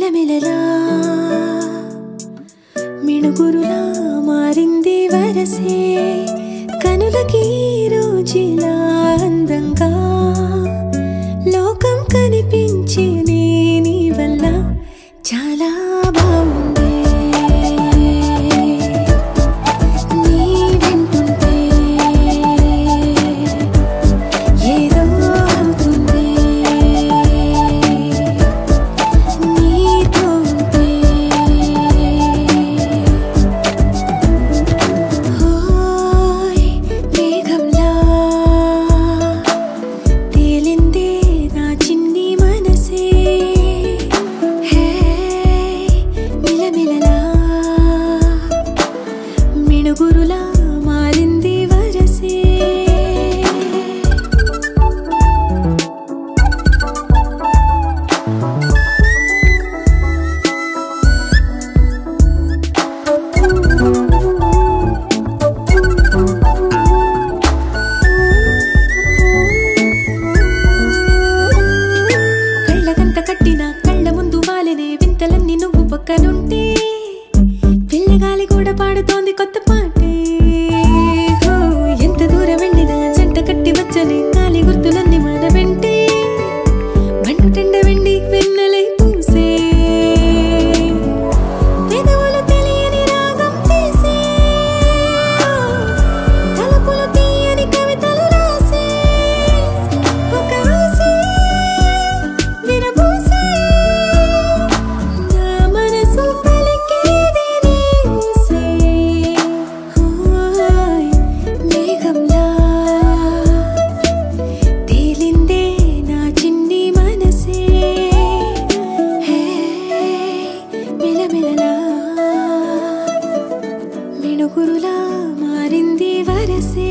మిలమిలలా మిణుగురులా మారింది వరసే కనులకి రోజులా అందంగా లోకం కనిపించే నీ వల్ల చాలా బాగుంది నీ వెంటుంటే ఏదో అవుతుంది నీతో ఉంటే హోయ్ మేఘంలా తేలిందే నా చిన్ని మనసే హే మిలమిలలా మిణుగురులా మారింది వరసే కళ్ళగంత కట్టిన కళ్ళ ముందు వాలినే వింతలన్నీ నువ్వు పక్కనుంటే పిల్లగాలి కూడా పాడుతోంది కొత్త పాటే హో, ఎంత దూరం వెళ్ళినా జంట కట్టి వచ్చని గాలి గుర్తులన్నీ మన వెంటే బండు టెండ వెండి వెన్నెలై పూసే పెదవులు తెలియని రాగం తీసే తలపులు తీయని కవితలు రాసే ఒక ఆసే విరబూసే నా మనసు పలికేది నీ ఊసే హోయ్ మేఘంలా తేలిందే నా చిన్ని మనసే హే మిలమిలలా మిణుగురులా మారింది వరసే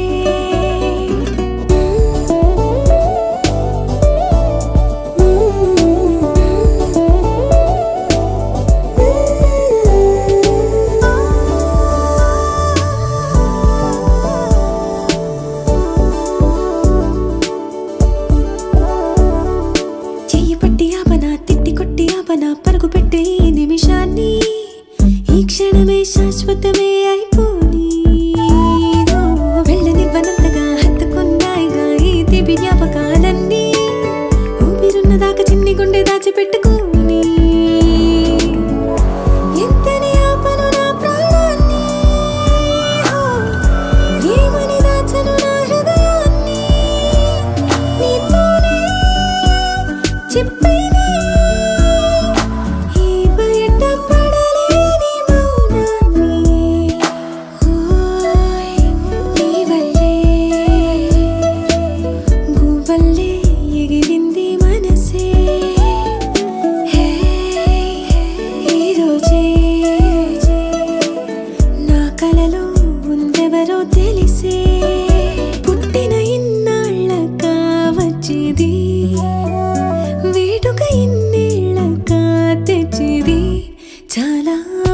చెయ్యి పట్టి ఆపనా తిట్టి కొట్టి ఆపనా పరుగు పెట్టే ఈ నిమిషాన్ని ఈ క్షణమే శాశ్వతమే అయిపోని ఓ, వెళ్ళనివ్వనంతగా హత్తుకున్నాయిగా ఈ తీపి జ్ఞాపకాలన్నీ ఊపిరున్నదాకా చిన్ని గుండె దాచిపెట్టుకోని ఎంతని ఆపను నా ప్రాణాన్ని ఓ, ఏమని దాచను నా హృదయాన్ని నీతోనే చెప్పేనే ఈ బయట పడలేని మౌనాన్ని హోయ్ నీ వల్లే గువ్వల్లే ఎగిరింది మనసే హే ఈ రోజే నా కలలో ఉందెవరో తెలిసే పుట్టిన ఇన్నాళ్ళకా వచ్చేది వేడుక ఇన్నేళ్ళకా తెచ్చేది చాలా